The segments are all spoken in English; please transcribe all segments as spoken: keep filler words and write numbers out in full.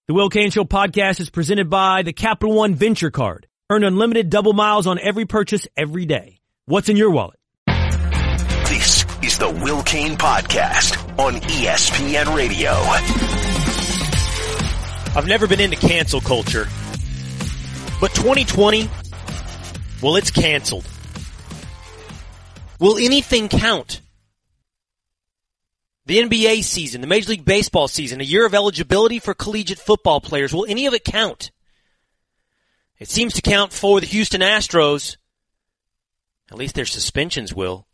The Will Cain Show podcast is presented by the Capital One Venture Card. Earn unlimited double miles on every purchase every day. What's in your wallet? This is the Will Cain Podcast on E S P N Radio. I've never been into cancel culture, but twenty twenty, well, it's canceled. Will anything count? The N B A season, the Major League Baseball season, a year of eligibility for collegiate football players. Will any of it count? It seems to count for the Houston Astros. At least their suspensions will.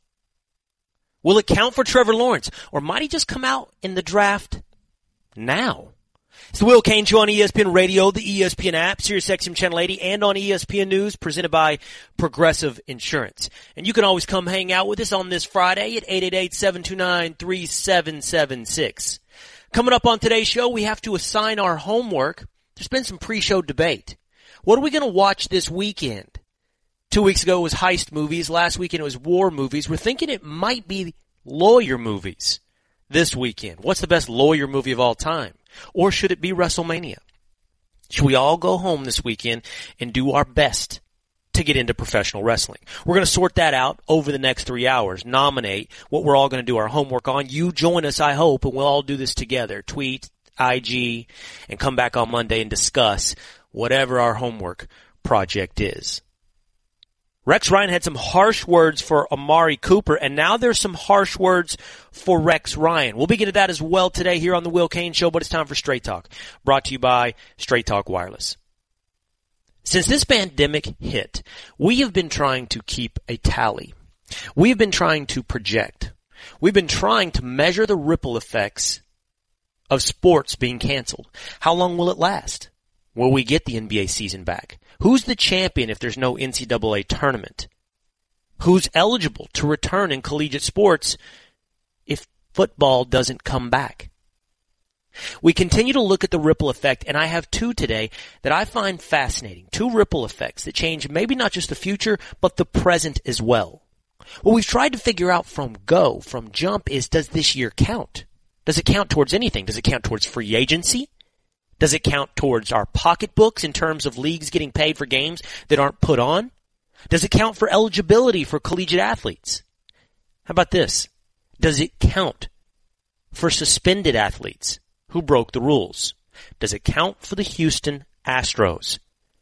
Will it count for Trevor Lawrence? Or might he just come out in the draft now? It's the Will Cain Show on E S P N Radio, the E S P N app, SiriusXM Channel eighty, and on E S P N News, presented by Progressive Insurance. And you can always come hang out with us on this Friday at eight eight eight, seven two nine, three seven seven six. Coming up on today's show, we have to assign our homework. There's been some pre-show debate. What are we going to watch this weekend? Two weeks ago it was heist movies. Last weekend it was war movies. We're thinking it might be lawyer movies this weekend. What's the best lawyer movie of all time? Or should it be WrestleMania? Should we all go home this weekend and do our best to get into professional wrestling? We're going to sort that out over the next three hours, nominate what we're all going to do our homework on. You join us, I hope, and we'll all do this together. Tweet, I G, and come back on Monday and discuss whatever our homework project is. Rex Ryan had some harsh words for Amari Cooper, and now there's some harsh words for Rex Ryan. We'll be getting to that as well today here on the Will Cain Show, but it's time for Straight Talk, brought to you by Straight Talk Wireless. Since this pandemic hit, we have been trying to keep a tally. We have been trying to project. We've been trying to measure the ripple effects of sports being canceled. How long will it last? Will we get the N B A season back? Who's the champion if there's no N C double A tournament? Who's eligible to return in collegiate sports if football doesn't come back? We continue to look at the ripple effect, and I have two today that I find fascinating. Two ripple effects that change maybe not just the future, but the present as well. What we've tried to figure out from go, from jump, is does this year count? Does it count towards anything? Does it count towards free agency? Does it count towards our pocketbooks in terms of leagues getting paid for games that aren't put on? Does it count for eligibility for collegiate athletes? How about this? Does it count for suspended athletes who broke the rules? Does it count for the Houston Astros?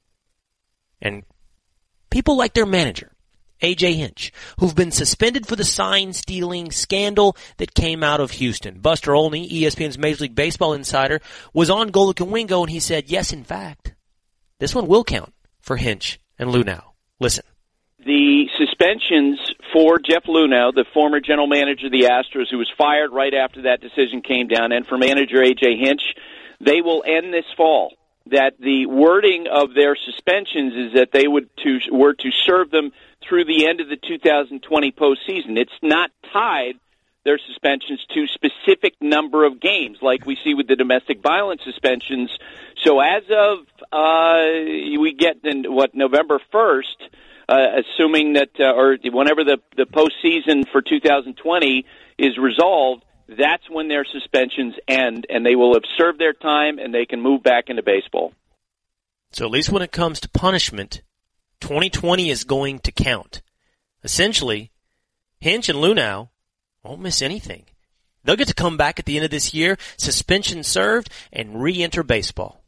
And people like their manager, A J Hinch, who've been suspended for the sign-stealing scandal that came out of Houston. Buster Olney, E S P N's Major League Baseball insider, was on Golic and Wingo, and he said, yes, in fact, this one will count for Hinch and Luhnow. Listen. The suspensions for Jeff Luhnow, the former general manager of the Astros, who was fired right after that decision came down, and for manager A J Hinch, they will end this fall. That the wording of their suspensions is that they would to, were to serve them through the end of the two thousand twenty postseason. It's not tied, their suspensions, to specific number of games like we see with the domestic violence suspensions. So as of uh, we get in, what, November first, uh, assuming that, uh, or whenever the, the postseason for two thousand twenty is resolved, that's when their suspensions end, and they will have served their time, and they can move back into baseball. So at least when it comes to punishment, twenty twenty is going to count. Essentially, Hinch and Luhnow won't miss anything. They'll get to come back at the end of this year, suspension served, and re-enter baseball.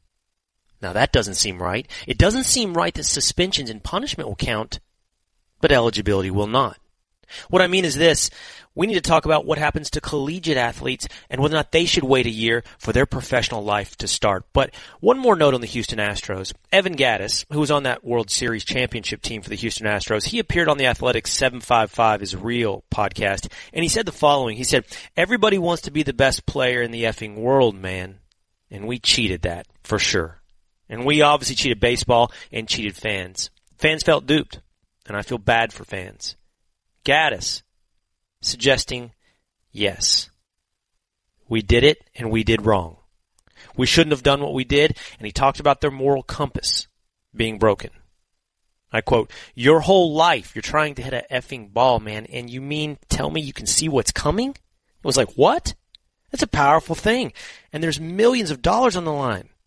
Now that doesn't seem right. It doesn't seem right that suspensions and punishment will count, but eligibility will not. What I mean is this. We need to talk about what happens to collegiate athletes and whether or not they should wait a year for their professional life to start. But one more note on the Houston Astros. Evan Gattis, who was on that World Series championship team for the Houston Astros, he appeared on the Athletics seven fifty-five is Real podcast, and he said the following. He said, everybody wants to be the best player in the effing world, man. And we cheated that, for sure. And we obviously cheated baseball and cheated fans. Fans felt duped, and I feel bad for fans. Gattis suggesting, yes, we did it and we did wrong. We shouldn't have done what we did, and he talked about their moral compass being broken. I quote, your whole life you're trying to hit a effing ball, man, and you mean tell me you can see what's coming? It was like, what? That's a powerful thing, and there's millions of dollars on the line.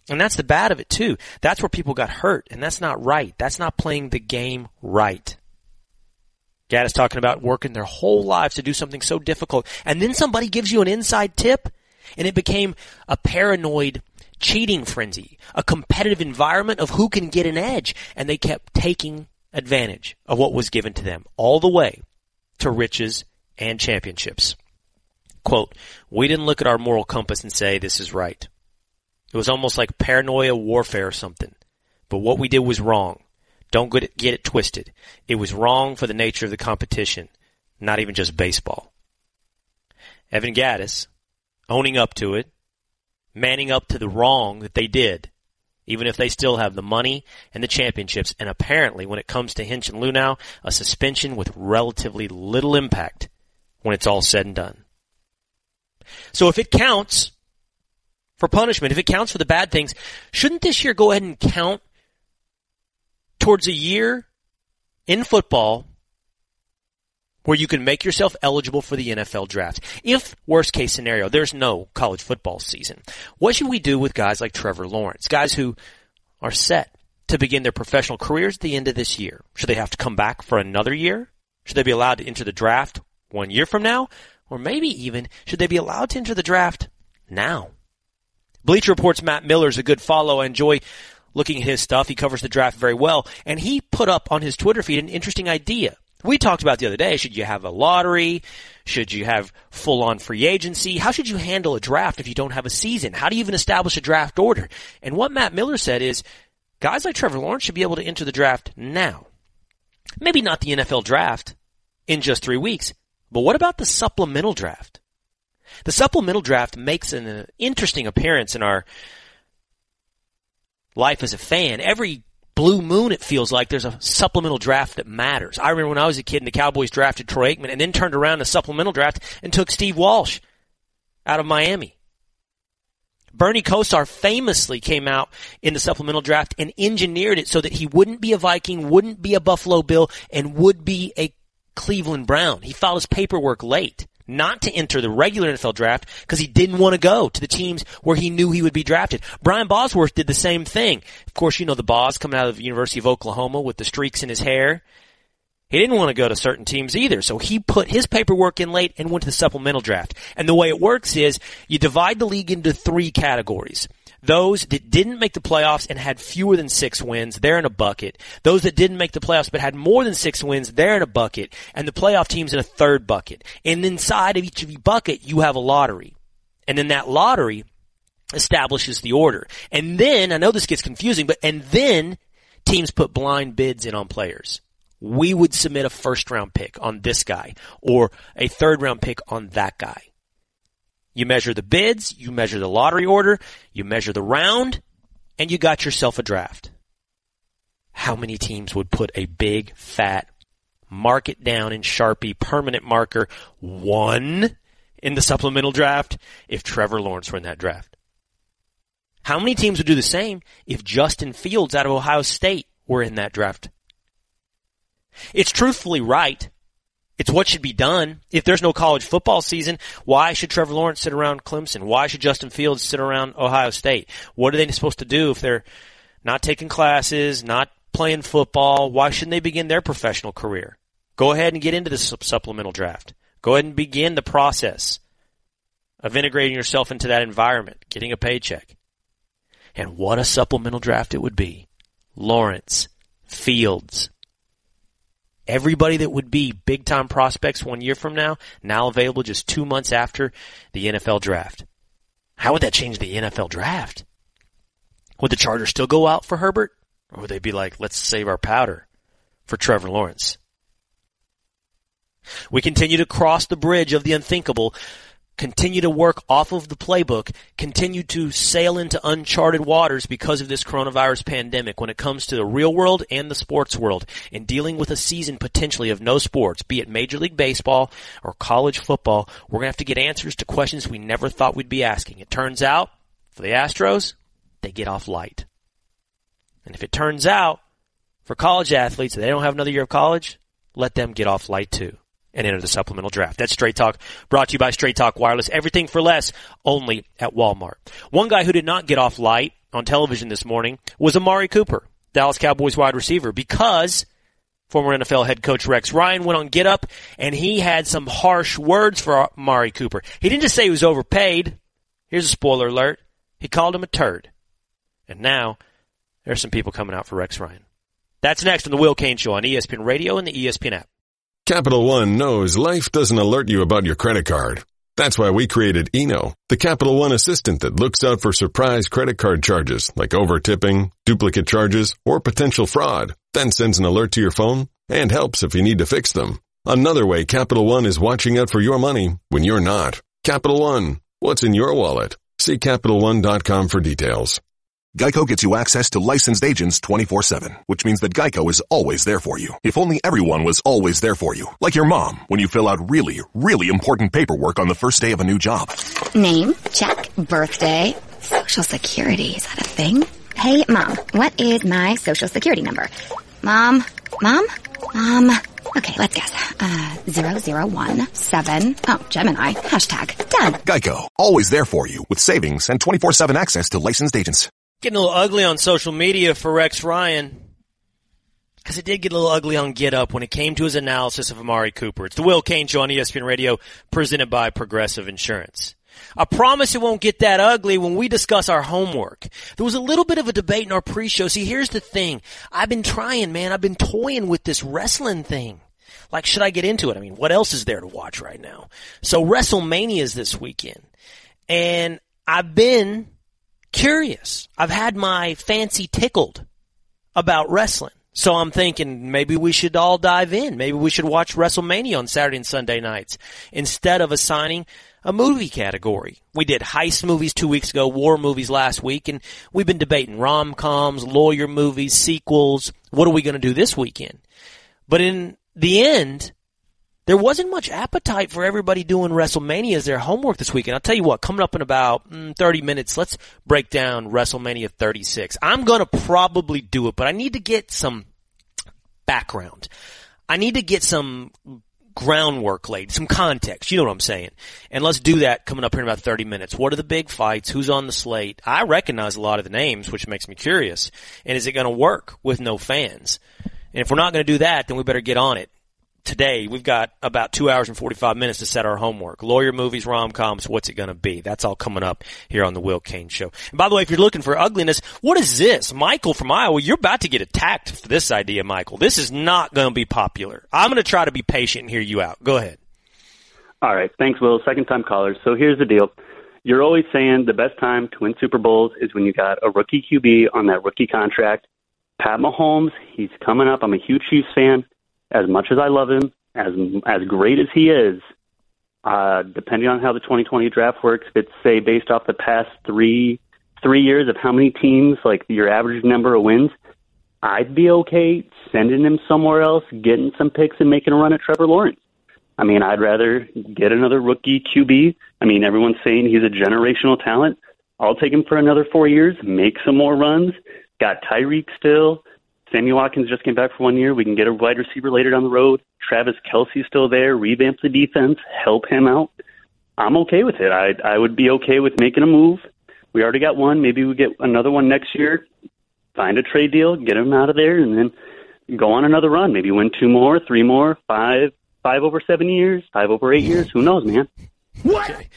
And that's the bad of it, too. That's where people got hurt, and that's not right. That's not playing the game right. Gaddis talking about working their whole lives to do something so difficult, and then somebody gives you an inside tip, and it became a paranoid cheating frenzy, a competitive environment of who can get an edge, and they kept taking advantage of what was given to them all the way to riches and championships. Quote, we didn't look at our moral compass and say this is right. It was almost like paranoia warfare or something. But what we did was wrong. Don't get it, get it twisted. It was wrong for the nature of the competition, not even just baseball. Evan Gaddis, owning up to it, manning up to the wrong that they did, even if they still have the money and the championships, and apparently, when it comes to Hinch and Luhnow, a suspension with relatively little impact when it's all said and done. So if it counts for punishment, if it counts for the bad things, shouldn't this year go ahead and count towards a year in football where you can make yourself eligible for the N F L draft? If, worst case scenario, there's no college football season, what should we do with guys like Trevor Lawrence, guys who are set to begin their professional careers at the end of this year? Should they have to come back for another year? Should they be allowed to enter the draft one year from now? Or maybe even, should they be allowed to enter the draft now? Bleacher Report's Matt Miller is a good follow. I enjoy looking at his stuff. He covers the draft very well. And he put up on his Twitter feed an interesting idea. We talked about the other day, should you have a lottery? Should you have full-on free agency? How should you handle a draft if you don't have a season? How do you even establish a draft order? And what Matt Miller said is, guys like Trevor Lawrence should be able to enter the draft now. Maybe not the N F L draft in just three weeks, but what about the supplemental draft? The supplemental draft makes an uh, interesting appearance in our life as a fan. Every blue moon, it feels like, there's a supplemental draft that matters. I remember when I was a kid and the Cowboys drafted Troy Aikman and then turned around the supplemental draft and took Steve Walsh out of Miami. Bernie Kosar famously came out in the supplemental draft and engineered it so that he wouldn't be a Viking, wouldn't be a Buffalo Bill, and would be a Cleveland Brown. He filed his paperwork late, not to enter the regular N F L draft because he didn't want to go to the teams where he knew he would be drafted. Brian Bosworth did the same thing. Of course, you know the Boz coming out of the University of Oklahoma with the streaks in his hair. He didn't want to go to certain teams either, so he put his paperwork in late and went to the supplemental draft. And the way it works is you divide the league into three categories. Those that didn't make the playoffs and had fewer than six wins, they're in a bucket. Those that didn't make the playoffs but had more than six wins, they're in a bucket. And the playoff team's in a third bucket. And inside of each of your bucket, you have a lottery. And then that lottery establishes the order. And then, I know this gets confusing, but and then teams put blind bids in on players. We would submit a first round pick on this guy or a third round pick on that guy. You measure the bids, you measure the lottery order, you measure the round, and you got yourself a draft. How many teams would put a big, fat, mark it down in Sharpie, permanent marker, one in the supplemental draft if Trevor Lawrence were in that draft? How many teams would do the same if Justin Fields out of Ohio State were in that draft? It's truthfully right. It's what should be done. If there's no college football season, why should Trevor Lawrence sit around Clemson? Why should Justin Fields sit around Ohio State? What are they supposed to do if they're not taking classes, not playing football? Why shouldn't they begin their professional career? Go ahead and get into the supplemental draft. Go ahead and begin the process of integrating yourself into that environment, getting a paycheck. And what a supplemental draft it would be. Lawrence, Fields, everybody that would be big-time prospects one year from now, now available just two months after the N F L draft. How would that change the N F L draft? Would the Chargers still go out for Herbert? Or would they be like, let's save our powder for Trevor Lawrence? We continue to cross the bridge of the unthinkable, continue to work off of the playbook, continue to sail into uncharted waters because of this coronavirus pandemic when it comes to the real world and the sports world, and dealing with a season potentially of no sports, be it Major League Baseball or college football. We're going to have to get answers to questions we never thought we'd be asking. It turns out, for the Astros, they get off light. And if it turns out, for college athletes, they don't have another year of college, let them get off light too and enter the supplemental draft. That's Straight Talk, brought to you by Straight Talk Wireless. Everything for less, only at Walmart. One guy who did not get off light on television this morning was Amari Cooper, Dallas Cowboys wide receiver, because former N F L head coach Rex Ryan went on Get Up, and he had some harsh words for Amari Cooper. He didn't just say he was overpaid. Here's a spoiler alert. He called him a turd. And now there's some people coming out for Rex Ryan. That's next on the Will Cain Show on E S P N Radio and the E S P N app. Capital One knows life doesn't alert you about your credit card. That's why we created Eno, the Capital One assistant that looks out for surprise credit card charges like over-tipping, duplicate charges, or potential fraud, then sends an alert to your phone and helps if you need to fix them. Another way Capital One is watching out for your money when you're not. Capital One, what's in your wallet? See Capital One dot com for details. Geico gets you access to licensed agents twenty-four seven, which means that Geico is always there for you. If only everyone was always there for you. Like your mom, when you fill out really, really important paperwork on the first day of a new job. Name, check. Birthday, social security, is that a thing? Hey, Mom, what is my social security number? Mom, Mom, Mom. Okay, let's guess. Uh, zero zero one seven. Oh, Gemini. Hashtag. Done. Geico, always there for you with savings and twenty-four seven access to licensed agents. Getting a little ugly on social media for Rex Ryan, because it did get a little ugly on Get Up when it came to his analysis of Amari Cooper. It's the Will Cain Show on E S P N Radio, presented by Progressive Insurance. I promise it won't get that ugly when we discuss our homework. There was a little bit of a debate in our pre-show. See, here's the thing. I've been trying, man. I've been toying with this wrestling thing. Like, should I get into it? I mean, what else is there to watch right now? So WrestleMania is this weekend, and I've been curious. I've had my fancy tickled about wrestling. So I'm thinking maybe we should all dive in. Maybe we should watch WrestleMania on Saturday and Sunday nights instead of assigning a movie category. We did heist movies two weeks ago, war movies last week, and we've been debating rom-coms, lawyer movies, sequels. What are we going to do this weekend? But in the end, there wasn't much appetite for everybody doing WrestleMania as their homework this weekend. I'll tell you what, coming up in about mm, thirty minutes, let's break down WrestleMania thirty-six. I'm going to probably do it, but I need to get some background. I need to get some groundwork laid, some context. You know what I'm saying? And let's do that coming up here in about thirty minutes. What are the big fights? Who's on the slate? I recognize a lot of the names, which makes me curious. And is it going to work with no fans? And if we're not going to do that, then we better get on it. Today, we've got about two hours and forty-five minutes to set our homework. Lawyer movies, rom-coms, what's it going to be? That's all coming up here on the Will Cain Show. And by the way, if you're looking for ugliness, what is this? Michael from Iowa, you're about to get attacked for this idea, Michael. This is not going to be popular. I'm going to try to be patient and hear you out. Go ahead. All right. Thanks, Will. Second-time caller. So here's the deal. You're always saying the best time to win Super Bowls is when you got a rookie Q B on that rookie contract. Pat Mahomes, he's coming up. I'm a huge Chiefs fan. As much as I love him, as as great as he is, uh, depending on how the twenty twenty draft works, if it's, say, based off the past three three years of how many teams, like your average number of wins, I'd be okay sending him somewhere else, getting some picks, and making a run at Trevor Lawrence. I mean, I'd rather get another rookie Q B. I mean, everyone's saying he's a generational talent. I'll take him for another four years, make some more runs. Got Tyreek still. Sammy Watkins just came back for one year. We can get a wide receiver later down the road. Travis Kelce's still there. Revamp the defense. Help him out. I'm okay with it. I I would be okay with making a move. We already got one. Maybe we get another one next year. Find a trade deal. Get him out of there, and then go on another run. Maybe win two more, three more, five, five over seven years, five over eight years. Who knows, man? What? Okay.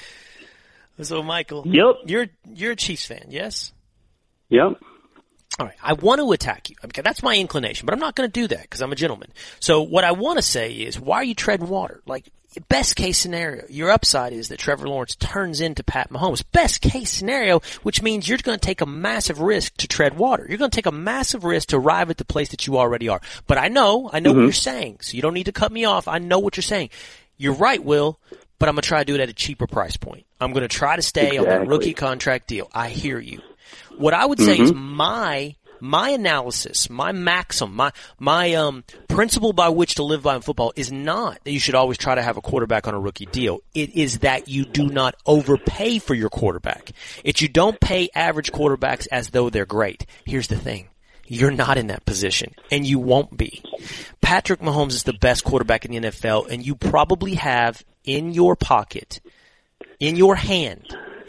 So, Michael, yep. you're you're a Chiefs fan, yes? Yep. All right, I want to attack you. Okay, that's my inclination, but I'm not going to do that because I'm a gentleman. So what I want to say is, why are you treading water? Like, best case scenario, your upside is that Trevor Lawrence turns into Pat Mahomes. Best case scenario, which means you're going to take a massive risk to tread water. You're going to take a massive risk to arrive at the place that you already are. But I know, I know mm-hmm. what you're saying, so you don't need to cut me off. I know what you're saying. You're right, Will, but I'm going to try to do it at a cheaper price point. I'm going to try to stay exactly. on that rookie contract deal. I hear you. What I would say mm-hmm. is my my analysis, my maxim, my my um principle by which to live by in football is not that you should always try to have a quarterback on a rookie deal. It is that you do not overpay for your quarterback. It's you don't pay average quarterbacks as though they're great. Here's the thing. You're not in that position, and you won't be. Patrick Mahomes is the best quarterback in the N F L, and you probably have in your pocket, in your hand,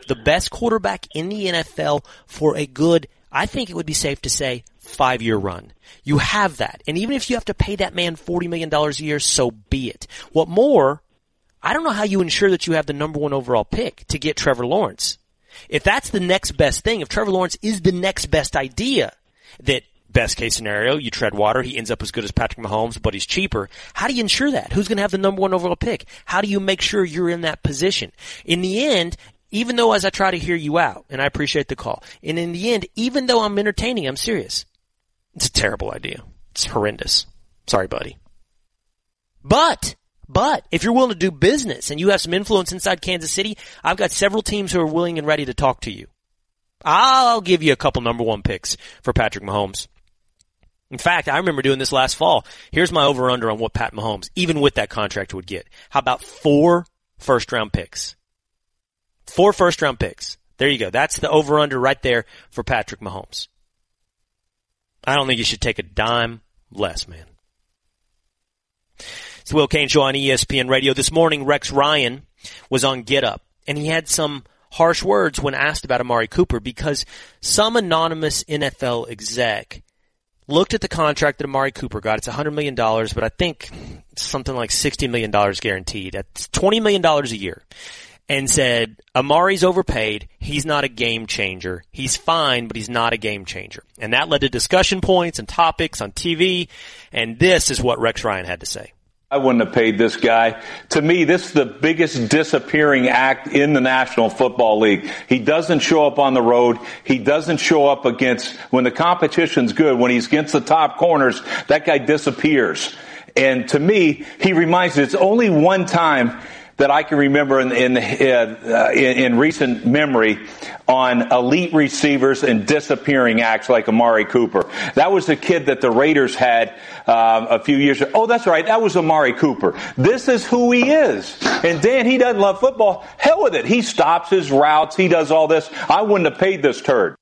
the best quarterback in the N F L for a good, I think it would be safe to say, five-year run. You have that. And even if you have to pay that man forty million dollars a year, so be it. What more, I don't know how you ensure that you have the number one overall pick to get Trevor Lawrence. If that's the next best thing, if Trevor Lawrence is the next best idea, that best case scenario, you tread water, he ends up as good as Patrick Mahomes, but he's cheaper. How do you ensure that? Who's going to have the number one overall pick? How do you make sure you're in that position? In the end, even though as I try to hear you out, and I appreciate the call, and in the end, even though I'm entertaining, I'm serious. It's a terrible idea. It's horrendous. Sorry, buddy. But, but, if you're willing to do business and you have some influence inside Kansas City, I've got several teams who are willing and ready to talk to you. I'll give you a couple number one picks for Patrick Mahomes. In fact, I remember doing this last fall. Here's my over-under on what Pat Mahomes, even with that contract, would get. How about four first-round picks? Four first-round picks. There you go. That's the over-under right there for Patrick Mahomes. I don't think you should take a dime less, man. It's the Will Cain Show on E S P N Radio. This morning, Rex Ryan was on Get Up, and he had some harsh words when asked about Amari Cooper because some anonymous N F L exec looked at the contract that Amari Cooper got. It's one hundred million dollars, but I think it's something like sixty million dollars guaranteed. That's twenty million dollars a year. And said, Amari's overpaid. He's not a game changer. He's fine, but he's not a game changer. And that led to discussion points and topics on T V. And this is what Rex Ryan had to say. I wouldn't have paid this guy. To me, this is the biggest disappearing act in the National Football League. He doesn't show up on the road. He doesn't show up against, when the competition's good, when he's against the top corners, that guy disappears. And to me, he reminds me, it's only one time that I can remember in in, uh, in in recent memory on elite receivers and disappearing acts like Amari Cooper. That was the kid that the Raiders had um, a few years ago. Oh, that's right. That was Amari Cooper. This is who he is. And Dan, he doesn't love football. Hell with it. He stops his routes. He does all this. I wouldn't have paid this turd.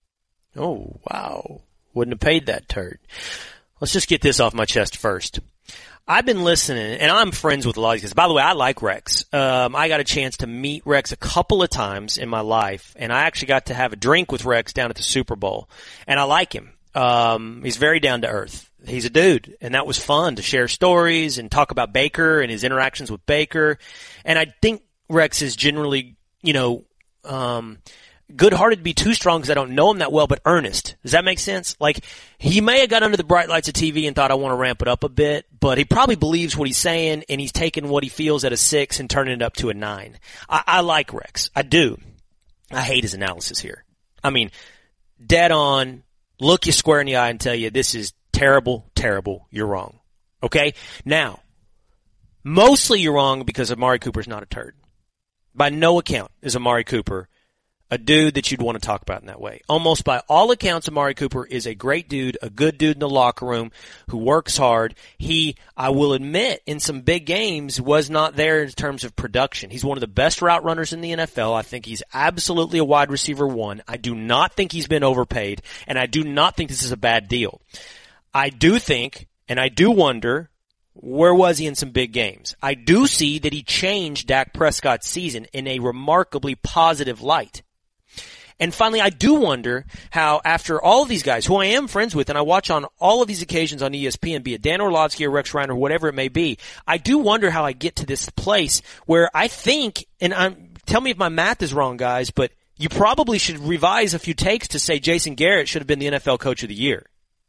Oh, wow. Wouldn't have paid that turd. Let's just get this off my chest first. I've been listening, and I'm friends with a lot of these guys. By the way, I like Rex. Um, I got a chance to meet Rex a couple of times in my life, and I actually got to have a drink with Rex down at the Super Bowl. And I like him. Um, he's very down to earth. He's a dude, and that was fun to share stories and talk about Baker and his interactions with Baker. And I think Rex is generally, you know, um, good-hearted to be too strong because I don't know him that well, but earnest. Does that make sense? Like, he may have got under the bright lights of T V and thought, I want to ramp it up a bit, but he probably believes what he's saying, and he's taking what he feels at a six and turning it up to a nine. I, I like Rex. I do. I hate his analysis here. I mean, dead on, look you square in the eye and tell you, this is terrible, terrible, you're wrong. Okay? Now, mostly you're wrong because Amari Cooper's not a turd. By no account is Amari Cooper a dude that you'd want to talk about in that way. Almost by all accounts, Amari Cooper is a great dude, a good dude in the locker room who works hard. He, I will admit, in some big games was not there in terms of production. He's one of the best route runners in the N F L. I think he's absolutely a wide receiver one. I do not think he's been overpaid, and I do not think this is a bad deal. I do think, and I do wonder, where was he in some big games? I do see that he changed Dak Prescott's season in a remarkably positive light. And finally, I do wonder how after all of these guys, who I am friends with, and I watch on all of these occasions on E S P N, be it Dan Orlovsky or Rex Ryan or whatever it may be, I do wonder how I get to this place where I think, and I'm, tell me if my math is wrong, guys, but you probably should revise a few takes to say Jason Garrett should have been the N F L Coach of the Year.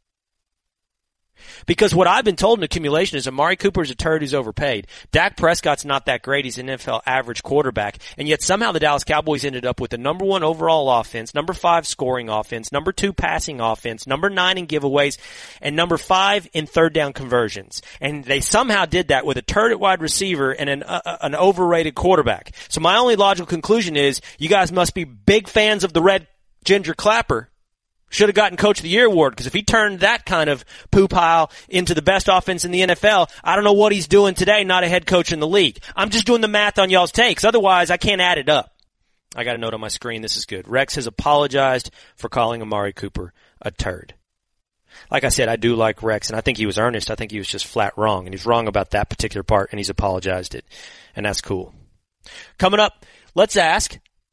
Because what I've been told in accumulation is Amari Cooper is a turd who's overpaid. Dak Prescott's not that great. He's an N F L average quarterback. And yet somehow the Dallas Cowboys ended up with the number one overall offense, number five scoring offense, number two passing offense, number nine in giveaways, and number five in third down conversions. And they somehow did that with a turd at wide receiver and an, uh, an overrated quarterback. So my only logical conclusion is you guys must be big fans of the Red Ginger Clapper. Should have gotten Coach of the Year award, because if he turned that kind of poo pile into the best offense in the N F L, I don't know what he's doing today, not a head coach in the league. I'm just doing the math on y'all's takes. Otherwise, I can't add it up. I got a note on my screen. This is good. Rex has apologized for calling Amari Cooper a turd. Like I said, I do like Rex, and I think he was earnest. I think he was just flat wrong, and he's wrong about that particular part, and he's apologized it, and that's cool. Coming up, let's ask,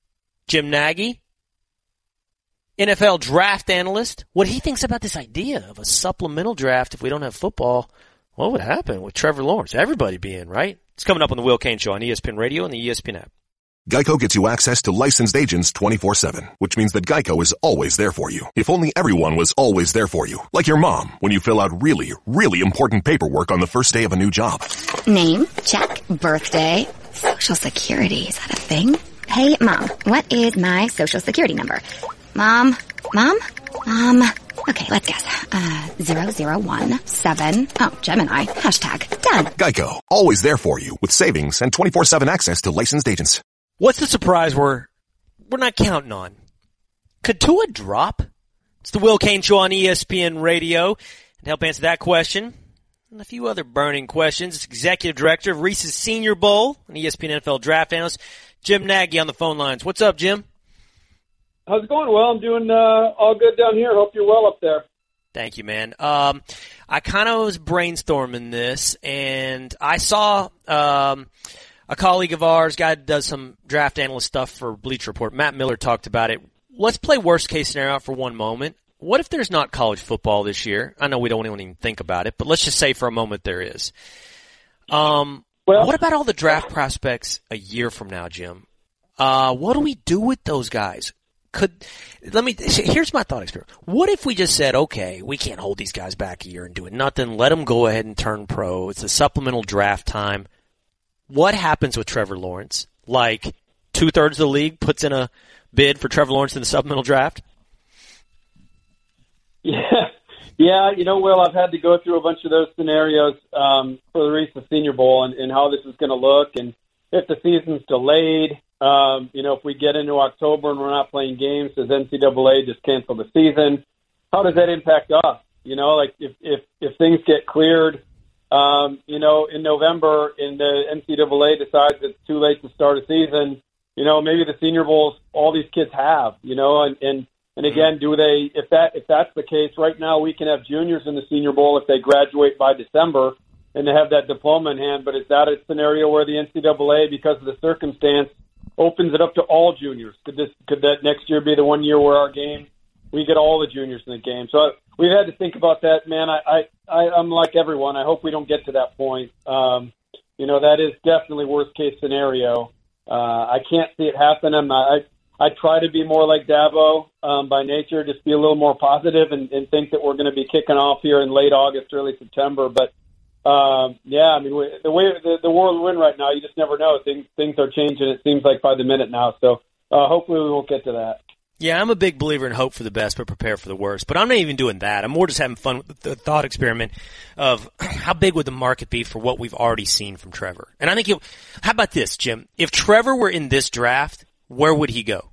Jim Nagy, N F L draft analyst, what he thinks about this idea of a supplemental draft if we don't have football. What would happen with Trevor Lawrence? Everybody be in, right? It's coming up on the Will Cain Show on E S P N Radio and the E S P N app. Geico gets you access to licensed agents twenty-four seven, which means that Geico is always there for you. If only everyone was always there for you. Like your mom, when you fill out really, really important paperwork on the first day of a new job. Name, check. Birthday, social security, is that a thing? Hey, Mom, what is my social security number? Mom? Mom? Mom? Okay, let's guess. Uh, zero zero one seven. Oh, Gemini. Hashtag. Done. Geico. Always there for you with savings and twenty-four seven access to licensed agents. What's the surprise we're, we're not counting on? Could Tua drop? It's the Will Cain Show on E S P N Radio. And to help answer that question and a few other burning questions, it's Executive Director of Reese's Senior Bowl and E S P N N F L Draft Analyst, Jim Nagy on the phone lines. What's up, Jim? How's it going? Well, I'm doing uh, all good down here. Hope you're well up there. Thank you, man. Um, I kind of was brainstorming this, and I saw um, a colleague of ours, guy that does some draft analyst stuff for Bleacher Report, Matt Miller, talked about it. Let's play worst case scenario for one moment. What if there's not college football this year? I know we don't even think about it, but let's just say for a moment there is. Um, well, what about all the draft prospects a year from now, Jim? Uh, what do we do with those guys? Could let me here's my thought experiment. What if we just said, okay, we can't hold these guys back a year and do it nothing, let them go ahead and turn pro. It's a supplemental draft time. What happens with Trevor Lawrence? Like two thirds of the league puts in a bid for Trevor Lawrence in the supplemental draft? Yeah, yeah. You know, Will, I've had to go through a bunch of those scenarios um, for the Reese's Senior Bowl and, and how this is going to look, and if the season's delayed. Um, you know, if we get into October and we're not playing games, does N C double A just cancel the season? How does that impact us? You know, like if if, if things get cleared, um, you know, in November and the N C double A decides it's too late to start a season, you know, maybe the Senior Bowls all these kids have, you know, and, and, and again, do they, if that if that's the case, right now we can have juniors in the Senior Bowl if they graduate by December and they have that diploma in hand, but is that a scenario where the N C double A, because of the circumstance, opens it up to all juniors? Could this could that next year be the one year where our game we get all the juniors in the game? So I, we've had to think about that, man. I, I, I I'm like everyone. I hope we don't get to that point. Um, you know, that is definitely worst case scenario. Uh, I can't see it happen. I'm not, I I try to be more like Dabo um, by nature, just be a little more positive and, and think that we're going to be kicking off here in late August, early September. But Um, yeah, I mean, the way the, the world we're in right now, you just never know. Things things are changing, it seems like, by the minute now. So uh, hopefully we won't get to that. Yeah, I'm a big believer in hope for the best but prepare for the worst. But I'm not even doing that. I'm more just having fun with the thought experiment of how big would the market be for what we've already seen from Trevor. And I think, it, how about this, Jim? If Trevor were in this draft, where would he go?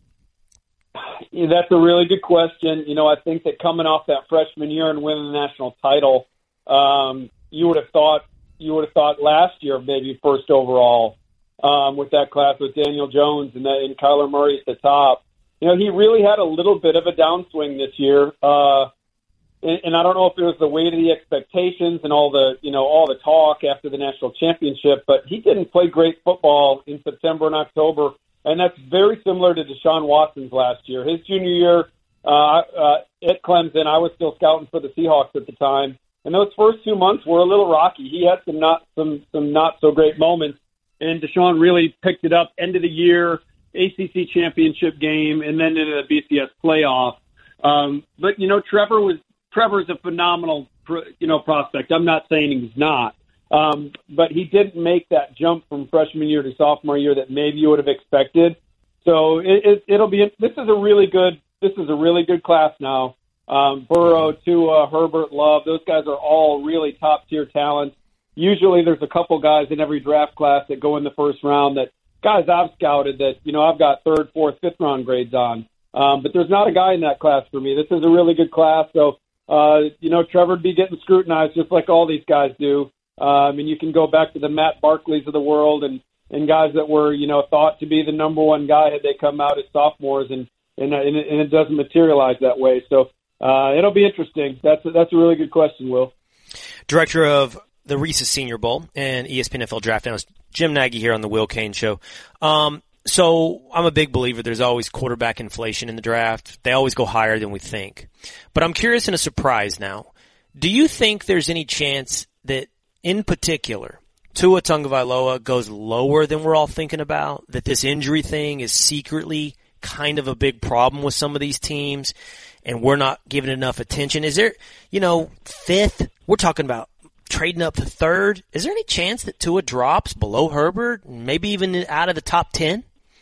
Yeah, that's a really good question. You know, I think that coming off that freshman year and winning the national title, um, you would have thought you would have thought last year maybe first overall um, with that class with Daniel Jones and, that, and Kyler Murray at the top. You know, he really had a little bit of a downswing this year, uh, and, and I don't know if it was the weight of the expectations and all the you know all the talk after the national championship, but he didn't play great football in September and October, and that's very similar to Deshaun Watson's last year. His junior year uh, uh, at Clemson, I was still scouting for the Seahawks at the time. And those first two months were a little rocky. He had some not some some not so great moments, and Deshaun really picked it up end of the year, A C C championship game, and then into the B C S playoff. Um, but you know, Trevor was Trevor's a phenomenal you know prospect. I'm not saying he's not, um, but he didn't make that jump from freshman year to sophomore year that maybe you would have expected. So it, it, it'll be. This is a really good. This is a really good class now. Um, Burrow, Tua, Herbert, Love, those guys are all really top-tier talents. Usually there's a couple guys in every draft class that go in the first round that guys I've scouted that, you know, I've got third, fourth, fifth round grades on. Um, but there's not a guy in that class for me. This is a really good class. So, uh, you know, Trevor would be getting scrutinized just like all these guys do. Um, and you can go back to the Matt Barkleys of the world and, and guys that were, you know, thought to be the number one guy had they come out as sophomores, and, and, and, it, and it doesn't materialize that way. So, Uh, it'll be interesting. That's a, that's a really good question, Will. Director of the Reese's Senior Bowl and E S P N N F L Draft Analyst Jim Nagy here on the Will Cain Show. Um, So I'm a big believer there's always quarterback inflation in the draft. They always go higher than we think. But I'm curious and a surprise now. Do you think there's any chance that, in particular, Tua Tagovailoa goes lower than we're all thinking about, that this injury thing is secretly kind of a big problem with some of these teams and we're not giving enough attention? Is there, you know, fifth? We're talking about trading up to third. Is there any chance that Tua drops below Herbert, maybe even out of the top ten?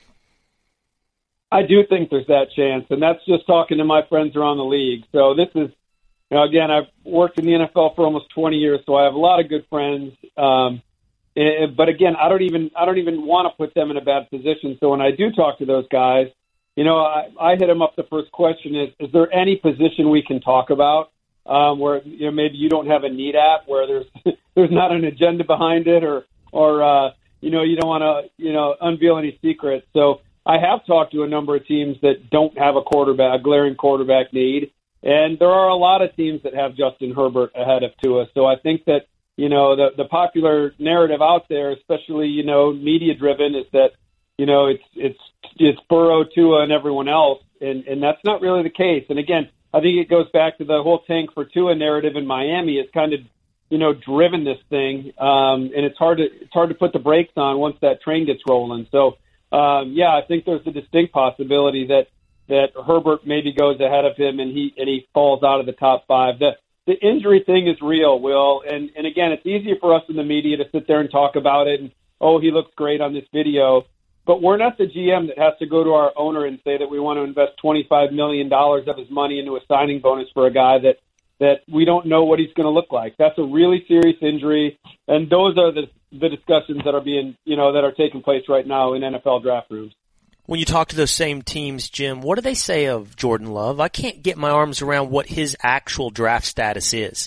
I do think there's that chance, and that's just talking to my friends around the league. So this is, you know, again, I've worked in the N F L for almost twenty years, so I have a lot of good friends. Um, but again, I don't even I don't even want to put them in a bad position. So when I do talk to those guys, you know, I, I hit them up. The first question is: is there any position we can talk about um, where you know maybe you don't have a need at, where there's there's not an agenda behind it, or or uh, you know you don't want to you know unveil any secrets. So I have talked to a number of teams that don't have a quarterback, a glaring quarterback need, and there are a lot of teams that have Justin Herbert ahead of Tua. So I think that, you know, the the popular narrative out there, especially, you know, media driven, is that, you know, it's it's it's Burrow, Tua, and everyone else, and and that's not really the case. And again, I think it goes back to the whole tank for Tua narrative in Miami. It's kind of, you know, driven this thing, um, and it's hard to it's hard to put the brakes on once that train gets rolling. So. Um, yeah, I think there's a distinct possibility that, that Herbert maybe goes ahead of him and he and he falls out of the top five. The the injury thing is real, Will, and and again, it's easier for us in the media to sit there and talk about it and, oh, he looks great on this video, but we're not the G M that has to go to our owner and say that we want to invest twenty-five million dollars of his money into a signing bonus for a guy that that we don't know what he's going to look like. That's a really serious injury, and those are the the discussions that are being, you know, that are taking place right now in N F L draft rooms. When you talk to those same teams, Jim, what do they say of Jordan Love? I can't get my arms around what his actual draft status is.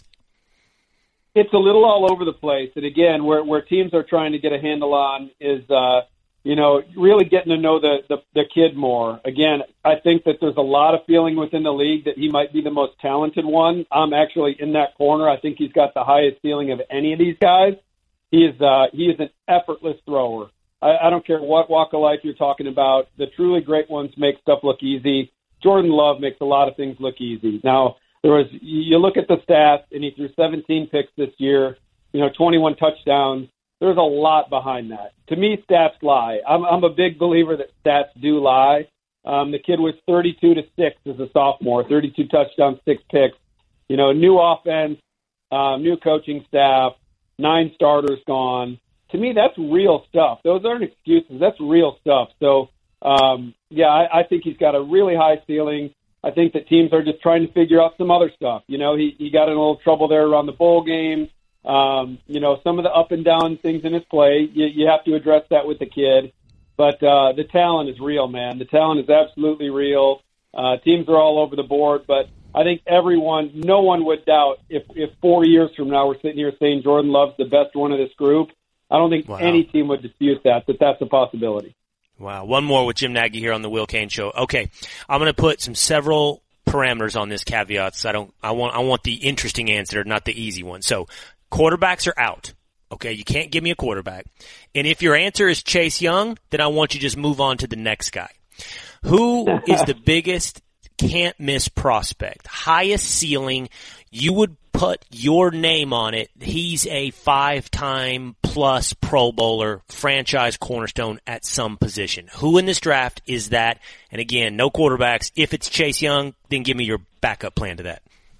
It's a little all over the place, and again, where where teams are trying to get a handle on is, uh, you know, really getting to know the, the the kid more. Again, I think that there's a lot of feeling within the league that he might be the most talented one. I'm actually in that corner. I think he's got the highest ceiling of any of these guys. He is uh, he is an effortless thrower. I, I don't care what walk of life you're talking about. The truly great ones make stuff look easy. Jordan Love makes a lot of things look easy. Now, there was you look at the stats, and he threw seventeen picks this year, you know, twenty-one touchdowns. There's a lot behind that. To me, stats lie. I'm, I'm a big believer that stats do lie. Um, the kid was thirty-two to six as a sophomore, thirty-two touchdowns, six picks. You know, new offense, uh, new coaching staff. Nine starters gone. To me, that's real stuff. Those aren't excuses. That's real stuff. So, um, yeah, I, I think he's got a really high ceiling. I think that teams are just trying to figure out some other stuff. You know, he, he got in a little trouble there around the bowl game. Um, you know, some of the up and down things in his play, you, you have to address that with the kid. But uh, the talent is real, man. The talent is absolutely real. Uh, teams are all over the board, but I think everyone, no one would doubt if, if four years from now we're sitting here saying Jordan Love's the best one of this group. I don't think wow. any team would dispute that, that that's a possibility. Wow. One more with Jim Nagy here on the Will Cain Show. Okay. I'm going to put some several parameters on this caveats. I don't, I want, I want the interesting answer, not the easy one. So quarterbacks are out. Okay. You can't give me a quarterback. And if your answer is Chase Young, then I want you to just move on to the next guy. Who is the biggest can't miss prospect, highest ceiling? You would put your name on it. He's a five-time plus Pro Bowler, franchise cornerstone at some position. Who in this draft is that? And again, no quarterbacks. If it's Chase Young, then give me your backup plan to that.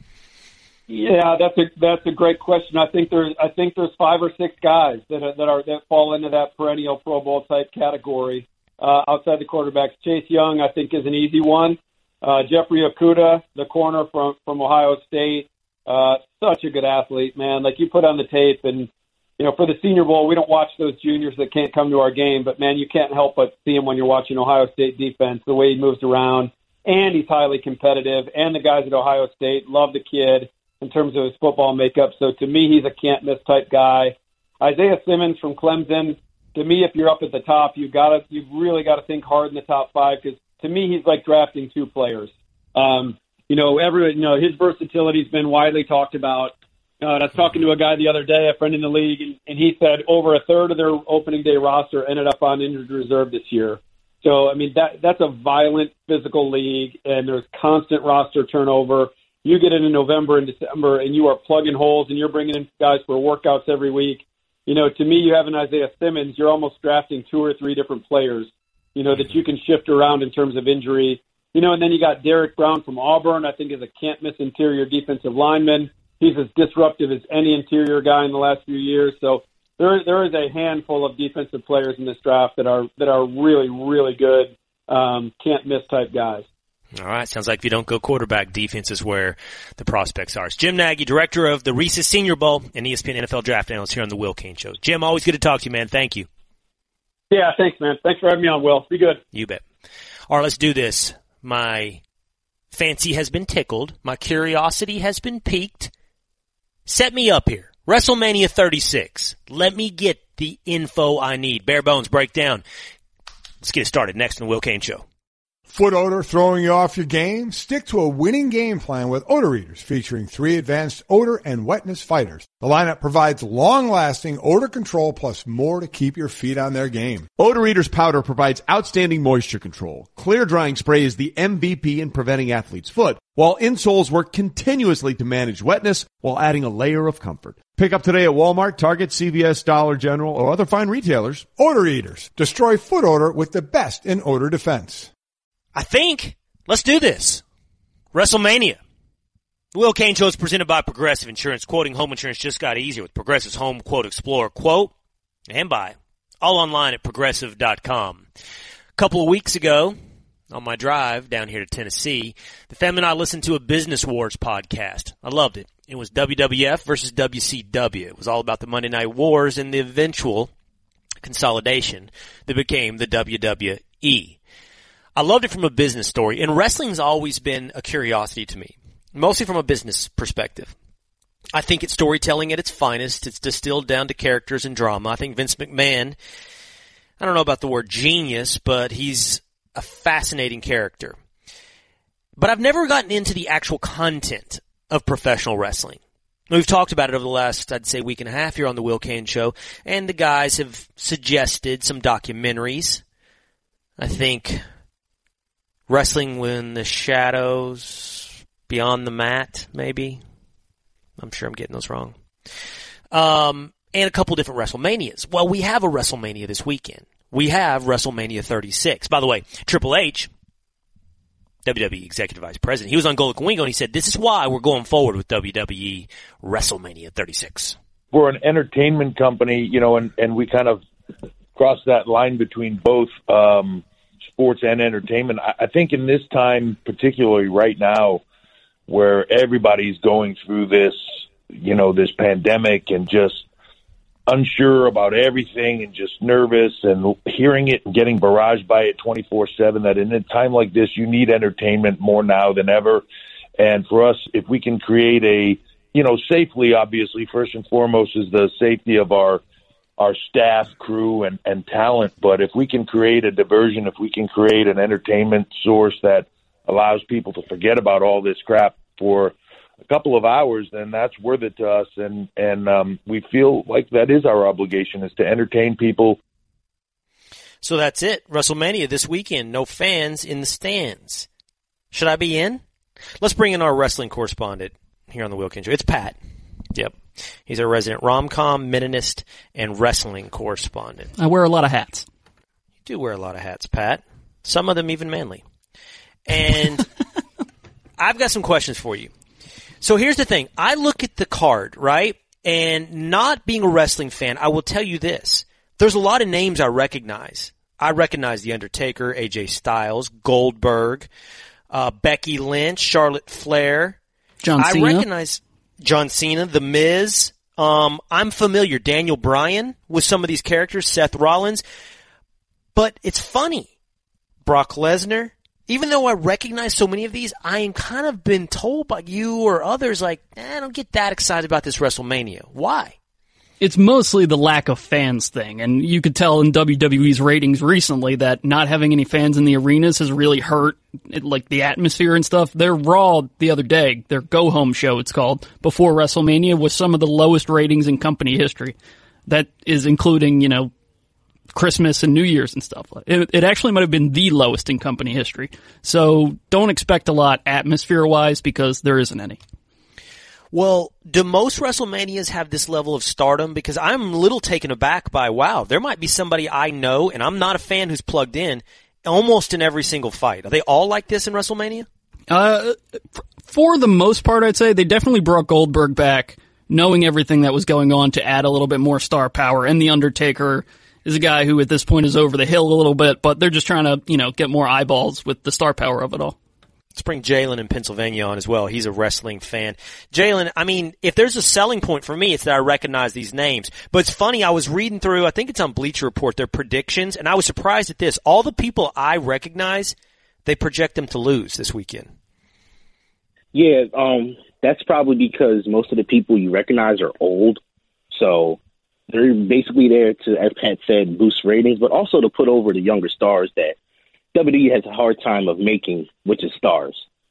Yeah, that's a that's a great question. I think there's I think there's five or six guys that are, that are that fall into that perennial Pro Bowl type category uh, outside the quarterbacks. Chase Young, I think, is an easy one. Uh, Jeffrey Okudah, the corner from, from Ohio State, uh, such a good athlete, man. Like, you put on the tape, and, you know, for the Senior Bowl, we don't watch those juniors that can't come to our game, but, man, you can't help but see him when you're watching Ohio State defense, the way he moves around, and he's highly competitive, and the guys at Ohio State love the kid in terms of his football makeup. So, to me, he's a can't-miss type guy. Isaiah Simmons from Clemson, to me, if you're up at the top, you've got to, you've really got to think hard in the top five, because to me, he's like drafting two players. Um, you know, every, you know, his versatility has been widely talked about. Uh, I was talking to a guy the other day, a friend in the league, and, and he said over a third of their opening day roster ended up on injured reserve this year. So, I mean, that that's a violent physical league, and there's constant roster turnover. You get into November and December, and you are plugging holes, and you're bringing in guys for workouts every week. You know, to me, you have an Isaiah Simmons, you're almost drafting two or three different players, you know, that you can shift around in terms of injury. You know, and then you got Derek Brown from Auburn, I think is a can't-miss interior defensive lineman. He's as disruptive as any interior guy in the last few years. So there, there is a handful of defensive players in this draft that are that are really, really good, um, can't-miss type guys. All right. Sounds like if you don't go quarterback, defense is where the prospects are. It's Jim Nagy, director of the Reese's Senior Bowl and E S P N N F L Draft Analyst here on the Will Cain Show. Jim, always good to talk to you, man. Thank you. Yeah, thanks, man. Thanks for having me on, Will. Be good. You bet. All right, let's do this. My fancy has been tickled. My curiosity has been piqued. Set me up here. WrestleMania thirty-six. Let me get the info I need. Bare bones breakdown. Let's get it started next on the Will Cain Show. Foot odor throwing you off your game? Stick to a winning game plan with Odor Eaters, featuring three advanced odor and wetness fighters. The lineup provides long-lasting odor control plus more to keep your feet on their game. Odor Eaters powder provides outstanding moisture control. Clear drying spray is the M V P in preventing athlete's foot, while insoles work continuously to manage wetness while adding a layer of comfort. Pick up today at Walmart, Target, C V S, Dollar General, or other fine retailers. Odor Eaters. Destroy foot odor with the best in odor defense. I think, let's do this. WrestleMania. The Will Cain Show is presented by Progressive Insurance. Quoting home insurance just got easier with Progressive's Home Quote Explorer. Quote and buy. All online at progressive dot com. A couple of weeks ago, on my drive down here to Tennessee, the family and I listened to a Business Wars podcast. I loved it. It was W W F versus W C W. It was all about the Monday Night Wars and the eventual consolidation that became the W W E. I loved it from a business story, and wrestling's always been a curiosity to me, mostly from a business perspective. I think it's storytelling at its finest. It's distilled down to characters and drama. I think Vince McMahon, I don't know about the word genius, but he's a fascinating character. But I've never gotten into the actual content of professional wrestling. We've talked about it over the last, I'd say, week and a half here on the Will Cain Show, and the guys have suggested some documentaries. I think Wrestling in the Shadows, Beyond the Mat, maybe. I'm sure I'm getting those wrong. Um, and a couple different WrestleManias. Well, we have a WrestleMania this weekend. We have WrestleMania thirty-six. By the way, Triple H, W W E Executive Vice President, he was on Golden Wingo and he said, this is why we're going forward with W W E WrestleMania thirty-six. We're an entertainment company, you know, and, and we kind of cross that line between both, um, sports and entertainment. I think in this time, particularly right now, where everybody's going through this, you know, this pandemic and just unsure about everything and just nervous and hearing it and getting barraged by it twenty-four seven, that in a time like this, you need entertainment more now than ever. And for us, if we can create a, you know, safely, obviously, first and foremost is the safety of our our staff, crew, and, and talent. But if we can create a diversion, if we can create an entertainment source that allows people to forget about all this crap for a couple of hours, then that's worth it to us. And, and um, we feel like that is our obligation, is to entertain people. So that's it. WrestleMania this weekend. No fans in the stands. Should I be in? Let's bring in our wrestling correspondent here on the Will Cain Show. It's Pat. Yep. He's our resident rom-com, Mennonist, and wrestling correspondent. I wear a lot of hats. You do wear a lot of hats, Pat. Some of them even manly. And I've got some questions for you. So here's the thing. I look at the card, right? And not being a wrestling fan, I will tell you this. There's a lot of names I recognize. I recognize The Undertaker, A J Styles, Goldberg, uh, Becky Lynch, Charlotte Flair. John Cena. I recognize John Cena, The Miz. Um, I'm familiar. Daniel Bryan with some of these characters, Seth Rollins. But it's funny. Brock Lesnar. Even though I recognize so many of these, I am kind of been told by you or others, like, eh, I don't get that excited about this WrestleMania. Why? It's mostly the lack of fans thing, and you could tell in W W E's ratings recently that not having any fans in the arenas has really hurt, it, like, the atmosphere and stuff. Their Raw the other day, their Go Home show, it's called, before WrestleMania, was some of the lowest ratings in company history. That is including, you know, Christmas and New Year's and stuff. It, it actually might have been the lowest in company history. So don't expect a lot atmosphere-wise because there isn't any. Well, do most WrestleManias have this level of stardom? Because I'm a little taken aback by, wow, there might be somebody I know, and I'm not a fan who's plugged in, almost in every single fight. Are they all like this in WrestleMania? Uh, for the most part, I'd say they definitely brought Goldberg back, knowing everything that was going on to add a little bit more star power. And The Undertaker is a guy who at this point is over the hill a little bit, but they're just trying to, you know, get more eyeballs with the star power of it all. Let's bring Jalen in Pennsylvania on as well. He's a wrestling fan. Jalen, I mean, if there's a selling point for me, it's that I recognize these names. But it's funny, I was reading through, I think it's on Bleacher Report, their predictions, and I was surprised at this. All the people I recognize, they project them to lose this weekend. Yeah, um, that's probably because most of the people you recognize are old. So they're basically there to, as Pat said, boost ratings, but also to put over the younger stars that W W E has a hard time of making, which is stars.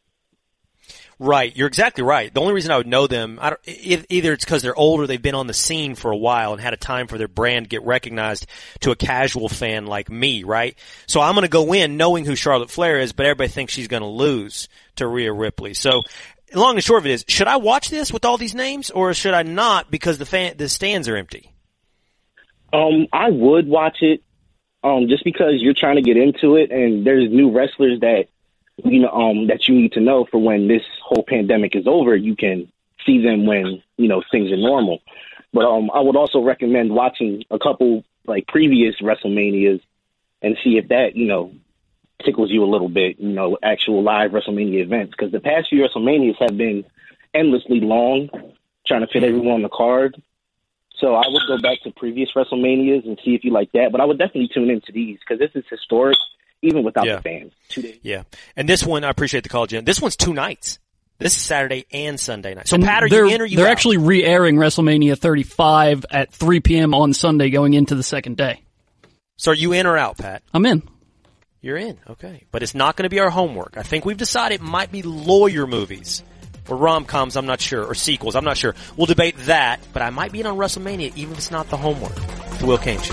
Right, you're exactly right. The only reason I would know them, I don't, either it's because they're older, they've been on the scene for a while and had a time for their brand to get recognized to a casual fan like me, right? So I'm going to go in knowing who Charlotte Flair is, but everybody thinks she's going to lose to Rhea Ripley. So long and short of it is, should I watch this with all these names, or should I not because the fan, the stands are empty? Um, I would watch it. Um, just because you're trying to get into it, and there's new wrestlers that you know um, that you need to know for when this whole pandemic is over. You can see them when you know things are normal. But um, I would also recommend watching a couple like previous WrestleManias and see if that you know tickles you a little bit. You know, actual live WrestleMania events, because the past few WrestleManias have been endlessly long, trying to fit everyone on the card. So I would go back to previous WrestleManias and see if you like that. But I would definitely tune into these because this is historic, even without yeah. the fans. Two days. Yeah. And this one, I appreciate the call, Jen. This one's two nights. This is Saturday and Sunday night. So, and Pat, are you in or you They're out? actually re-airing WrestleMania thirty-five at three p.m. on Sunday going into the second day. So are you in or out, Pat? I'm in. You're in. Okay. But it's not going to be our homework. I think we've decided it might be lawyer movies. Or rom-coms, I'm not sure. Or sequels, I'm not sure. We'll debate that, but I might be in on WrestleMania even if it's not the homework. The Will Cain Show.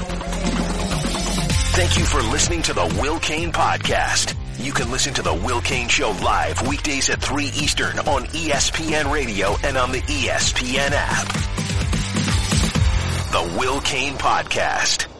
Thank you for listening to the Will Cain Podcast. You can listen to the Will Cain Show live weekdays at three Eastern on E S P N Radio and on the E S P N app. The Will Cain Podcast.